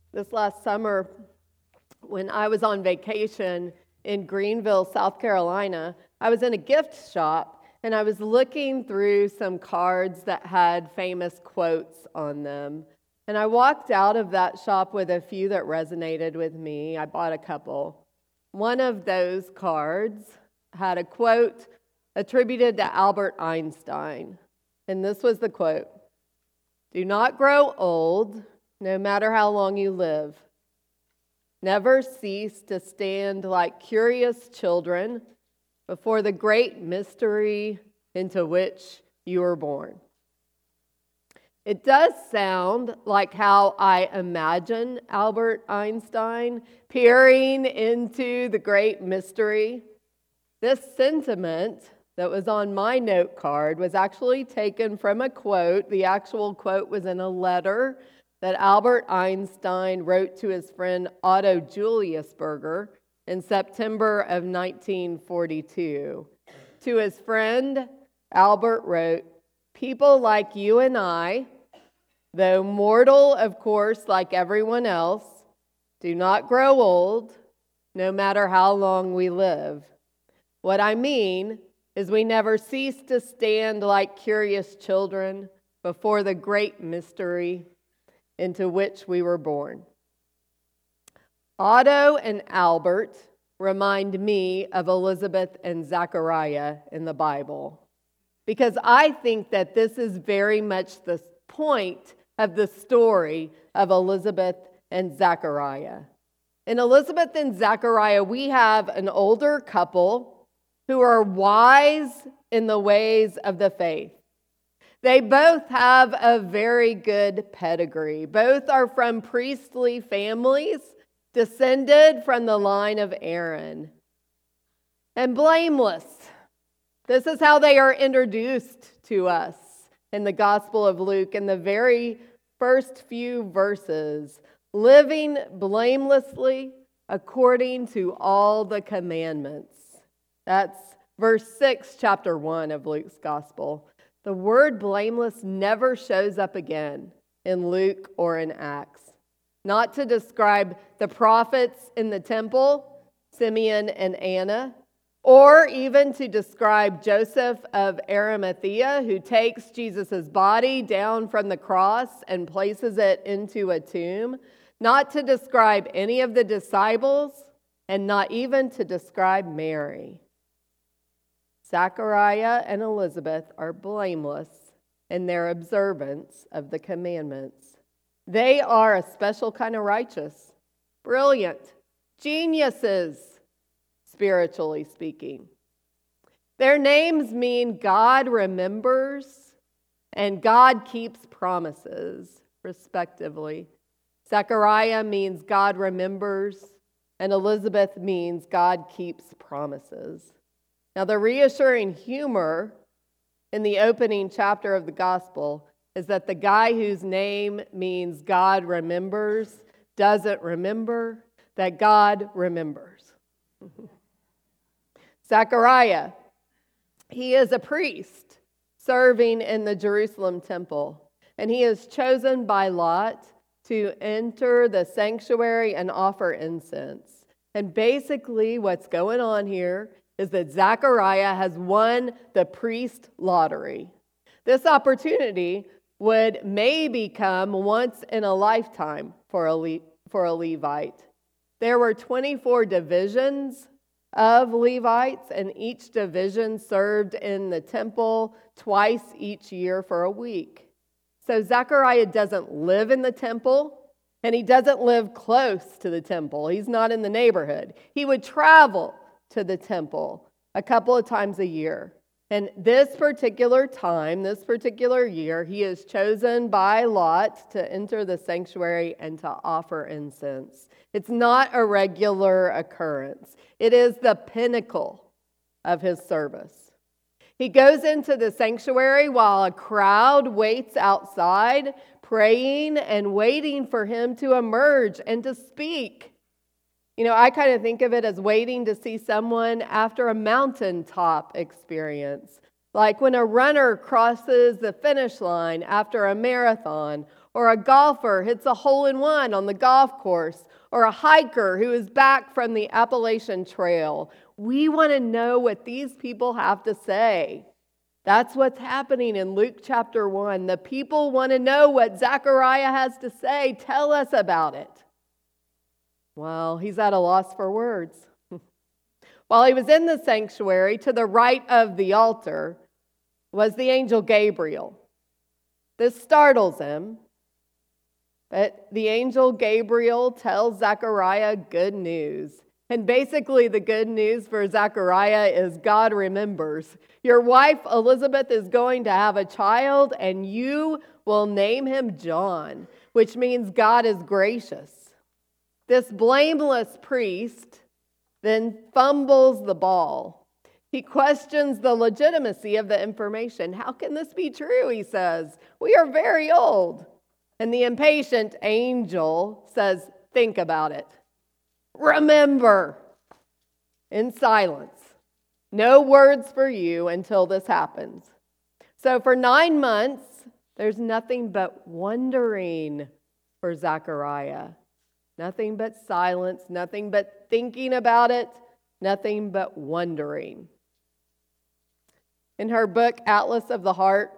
This last summer, when I was on vacation in Greenville, South Carolina, I was in a gift shop and I was looking through some cards that had famous quotes on them. And I walked out of that shop with a few that resonated with me. I bought a couple. One of those cards had a quote attributed to Albert Einstein. And this was the quote: "Do not grow old, no matter how long you live. Never cease to stand like curious children before the great mystery into which you were born." It does sound like how I imagine Albert Einstein peering into the great mystery. This sentiment that was on my note card was actually taken from a quote. The actual quote was in a letter that Albert Einstein wrote to his friend Otto Juliusberger in September of 1942. To his friend, Albert wrote, "People like you and I, though mortal, of course, like everyone else, do not grow old, no matter how long we live. What I mean is we never cease to stand like curious children before the great mystery into which we were born." Otto and Albert remind me of Elizabeth and Zechariah in the Bible, because I think that this is very much the point of the story of Elizabeth and Zechariah. In Elizabeth and Zechariah, we have an older couple who are wise in the ways of the faith. They both have a very good pedigree. Both are from priestly families, descended from the line of Aaron. And blameless. This is how they are introduced to us in the Gospel of Luke in the very first few verses. Living blamelessly according to all the commandments. That's verse 6, chapter 1 of Luke's Gospel. The word blameless never shows up again in Luke or in Acts. Not to describe the prophets in the temple, Simeon and Anna, or even to describe Joseph of Arimathea, who takes Jesus' body down from the cross and places it into a tomb. Not to describe any of the disciples, and not even to describe Mary. Zechariah and Elizabeth are blameless in their observance of the commandments. They are a special kind of righteous, brilliant, geniuses, spiritually speaking. Their names mean God remembers and God keeps promises, respectively. Zechariah means God remembers, and Elizabeth means God keeps promises. Now, the reassuring humor in the opening chapter of the gospel is that the guy whose name means God remembers doesn't remember that God remembers. Zechariah, he is a priest serving in the Jerusalem temple, and he is chosen by Lot to enter the sanctuary and offer incense. And basically what's going on here is that Zechariah has won the priest lottery. This opportunity would maybe come once in a lifetime for a Levite. There were 24 divisions of Levites, and each division served in the temple twice each year for a week. So Zechariah doesn't live in the temple, and he doesn't live close to the temple. He's not in the neighborhood. He would travel to the temple a couple of times a year. And this particular time, this particular year, he is chosen by Lot to enter the sanctuary and to offer incense. It's not a regular occurrence. It is the pinnacle of his service. He goes into the sanctuary while a crowd waits outside, praying and waiting for him to emerge and to speak. You know, I kind of think of it as waiting to see someone after a mountaintop experience, like when a runner crosses the finish line after a marathon, or a golfer hits a hole-in-one on the golf course, or a hiker who is back from the Appalachian Trail. We want to know what these people have to say. That's what's happening in Luke chapter 1. The people want to know what Zechariah has to say. Tell us about it. Well, he's at a loss for words. While he was in the sanctuary, to the right of the altar was the angel Gabriel. This startles him, but the angel Gabriel tells Zechariah good news. And basically the good news for Zechariah is God remembers. Your wife Elizabeth is going to have a child, and you will name him John, which means God is gracious. This blameless priest then fumbles the ball. He questions the legitimacy of the information. How can this be true, he says. We are very old. And the impatient angel says, think about it. Remember, in silence. No words for you until this happens. So for 9 months, there's nothing but wondering for Zechariah. Nothing but silence, nothing but thinking about it, nothing but wondering. In her book, Atlas of the Heart,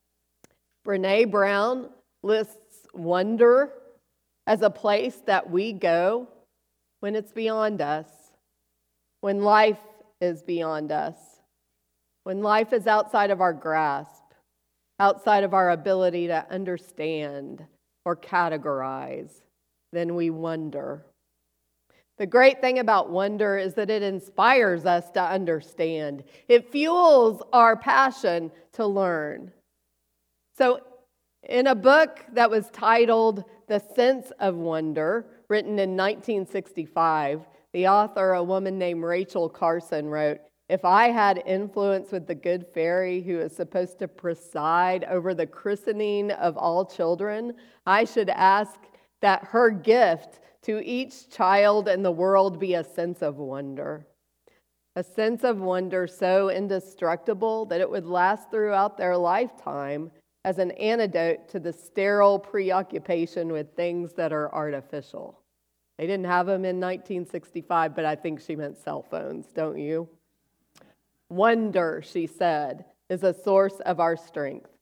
Brené Brown lists wonder as a place that we go when it's beyond us, when life is beyond us, when life is outside of our grasp, outside of our ability to understand or categorize. Then we wonder. The great thing about wonder is that it inspires us to understand. It fuels our passion to learn. So, in a book that was titled The Sense of Wonder, written in 1965, the author, a woman named Rachel Carson, wrote, "If I had influence with the good fairy who is supposed to preside over the christening of all children, I should ask that her gift to each child in the world be a sense of wonder. A sense of wonder so indestructible that it would last throughout their lifetime as an antidote to the sterile preoccupation with things that are artificial." They didn't have them in 1965, but I think she meant cell phones, don't you? Wonder, she said, is a source of our strength.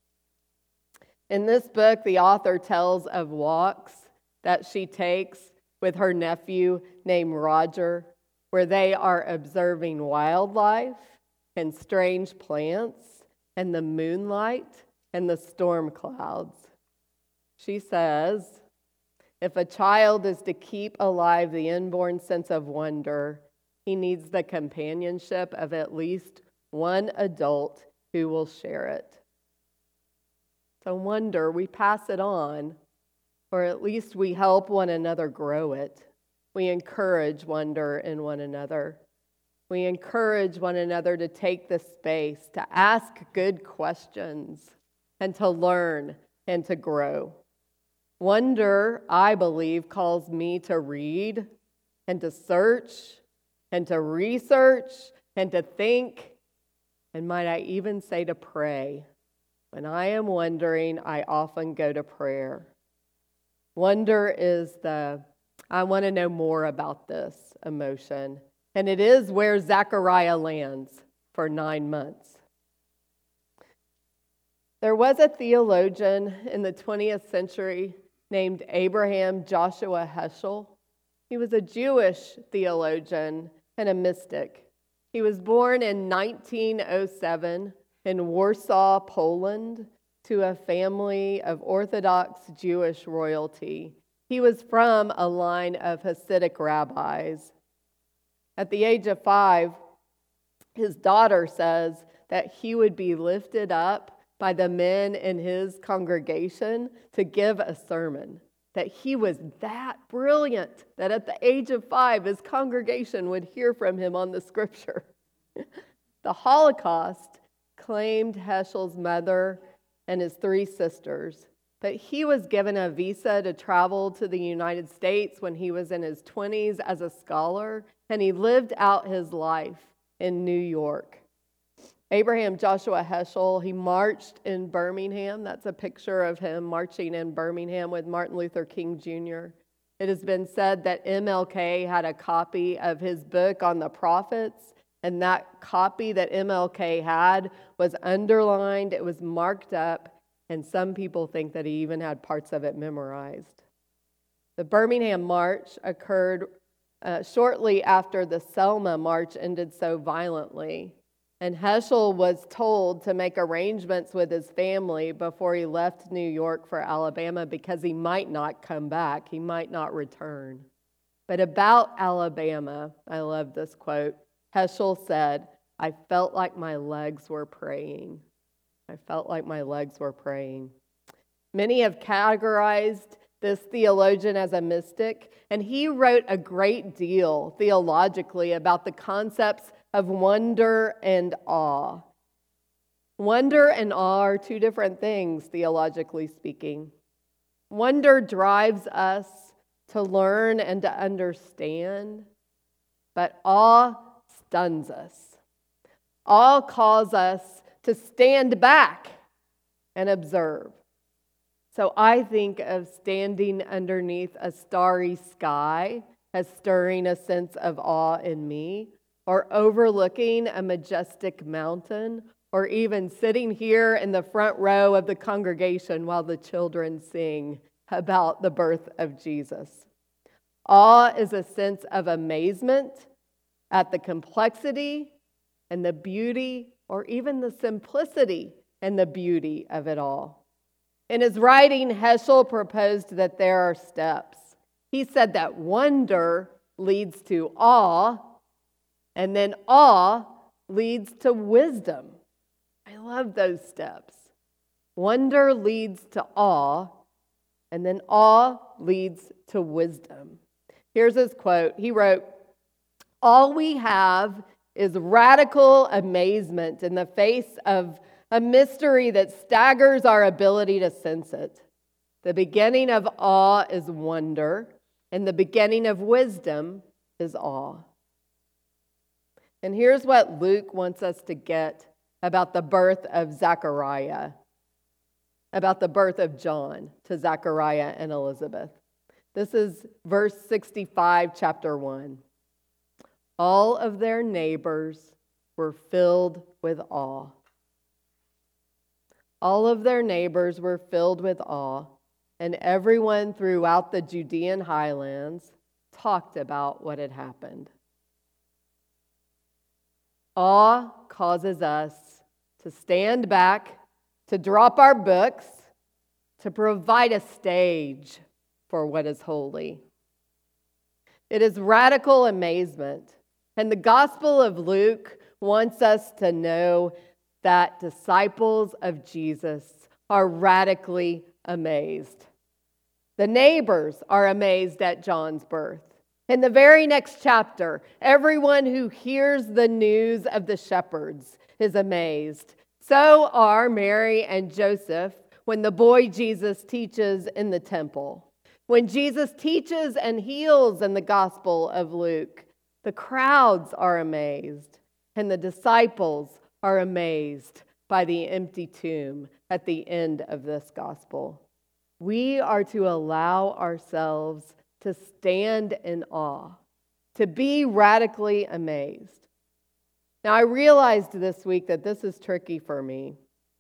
In this book, the author tells of walks that she takes with her nephew named Roger, where they are observing wildlife and strange plants and the moonlight and the storm clouds. She says, if a child is to keep alive the inborn sense of wonder, he needs the companionship of at least one adult who will share it. So wonder, we pass it on, or at least we help one another grow it. We encourage wonder in one another. We encourage one another to take the space to ask good questions and to learn and to grow. Wonder, I believe, calls me to read and to search and to research and to think, and might I even say to pray. When I am wondering, I often go to prayer. Wonder is I want to know more about this emotion. And it is where Zechariah lands for 9 months. There was a theologian in the 20th century named Abraham Joshua Heschel. He was a Jewish theologian and a mystic. He was born in 1907 in Warsaw, Poland, to a family of Orthodox Jewish royalty. He was from a line of Hasidic rabbis. At the age of 5, his daughter says that he would be lifted up by the men in his congregation to give a sermon, that he was that brilliant that at the age of 5, his congregation would hear from him on the scripture. The Holocaust claimed Heschel's mother and his 3 sisters, but he was given a visa to travel to the United States when he was in his 20s as a scholar, and he lived out his life in New York. Abraham Joshua Heschel, he marched in Birmingham. That's a picture of him marching in Birmingham with Martin Luther King Jr. It has been said that MLK had a copy of his book on the prophets, and that copy that MLK had was underlined, it was marked up, and some people think that he even had parts of it memorized. The Birmingham March occurred shortly after the Selma March ended so violently. And Heschel was told to make arrangements with his family before he left New York for Alabama because he might not come back. He might not return. But about Alabama, I love this quote. Heschel said, "I felt like my legs were praying." I felt like my legs were praying. Many have categorized this theologian as a mystic, and he wrote a great deal theologically about the concepts of wonder and awe. Wonder and awe are two different things, theologically speaking. Wonder drives us to learn and to understand, but awe stuns us. Awe calls us to stand back and observe. So I think of standing underneath a starry sky as stirring a sense of awe in me, or overlooking a majestic mountain, or even sitting here in the front row of the congregation while the children sing about the birth of Jesus. Awe is a sense of amazement at the complexity and the beauty, or even the simplicity and the beauty of it all. In his writing, Heschel proposed that there are steps. He said that wonder leads to awe, and then awe leads to wisdom. I love those steps. Wonder leads to awe, and then awe leads to wisdom. Here's his quote. He wrote, "All we have is radical amazement in the face of a mystery that staggers our ability to sense it. The beginning of awe is wonder, and the beginning of wisdom is awe." And here's what Luke wants us to get about the birth of Zechariah, about the birth of John to Zechariah and Elizabeth. This is verse 65, chapter 1. All of their neighbors were filled with awe. All of their neighbors were filled with awe, and everyone throughout the Judean highlands talked about what had happened. Awe causes us to stand back, to drop our books, to provide a stage for what is holy. It is radical amazement. And the Gospel of Luke wants us to know that disciples of Jesus are radically amazed. The neighbors are amazed at John's birth. In the very next chapter, everyone who hears the news of the shepherds is amazed. So are Mary and Joseph when the boy Jesus teaches in the temple. When Jesus teaches and heals in the Gospel of Luke, the crowds are amazed, and the disciples are amazed by the empty tomb at the end of this gospel. We are to allow ourselves to stand in awe, to be radically amazed. Now, I realized this week that this is tricky for me.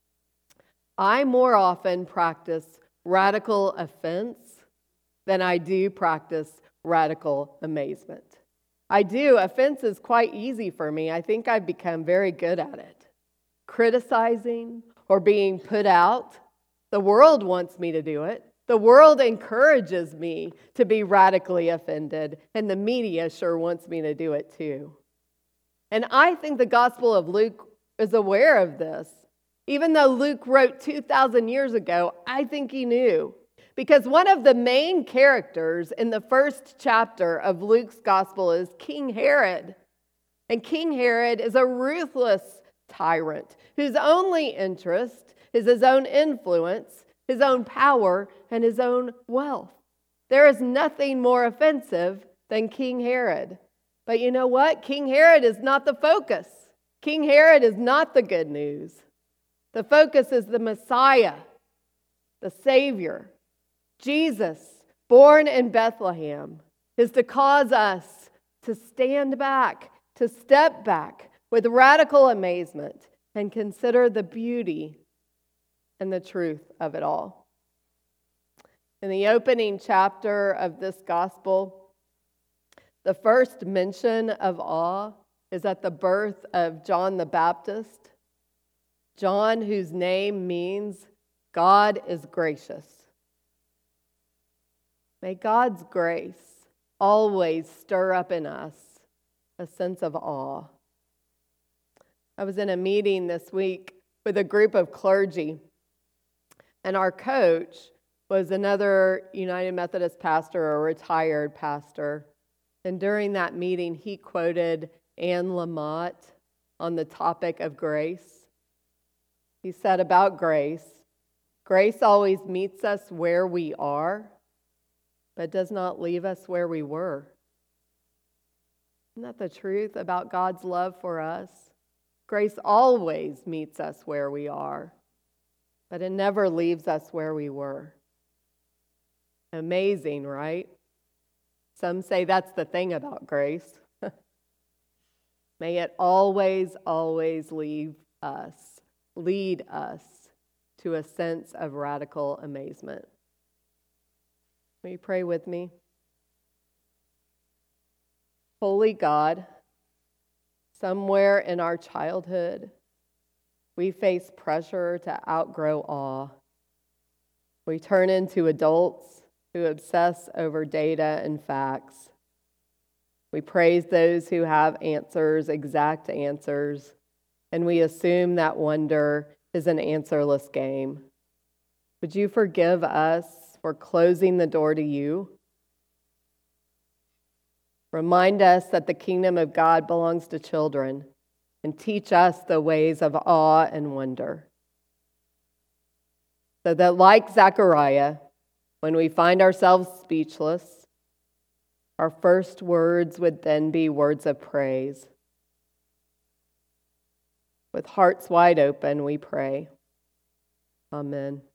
I more often practice radical offense than I do practice radical amazement. I do. Offense is quite easy for me. I think I've become very good at it. Criticizing or being put out, the world wants me to do it. The world encourages me to be radically offended, and the media sure wants me to do it too. And I think the Gospel of Luke is aware of this. Even though Luke wrote 2,000 years ago, I think he knew. Because one of the main characters in the first chapter of Luke's Gospel is King Herod. And King Herod is a ruthless tyrant whose only interest is his own influence, his own power, and his own wealth. There is nothing more offensive than King Herod. But you know what? King Herod is not the focus. King Herod is not the good news. The focus is the Messiah, the Savior. Jesus, born in Bethlehem, is to cause us to stand back, to step back with radical amazement and consider the beauty and the truth of it all. In the opening chapter of this gospel, the first mention of awe is at the birth of John the Baptist. John, whose name means God is gracious. May God's grace always stir up in us a sense of awe. I was in a meeting this week with a group of clergy, and our coach was another United Methodist pastor, a retired pastor. And during that meeting, he quoted Anne Lamott on the topic of grace. He said about grace, grace always meets us where we are, but does not leave us where we were. Isn't that the truth about God's love for us? Grace always meets us where we are, but it never leaves us where we were. Amazing, right? Some say that's the thing about grace. May it always, always lead us to a sense of radical amazement. Will you pray with me? Holy God, somewhere in our childhood, we face pressure to outgrow awe. We turn into adults who obsess over data and facts. We praise those who have answers, exact answers, and we assume that wonder is an answerless game. Would you forgive us for closing the door to you? Remind us that the kingdom of God belongs to children, and teach us the ways of awe and wonder. So that, like Zechariah, when we find ourselves speechless, our first words would then be words of praise. With hearts wide open, we pray. Amen.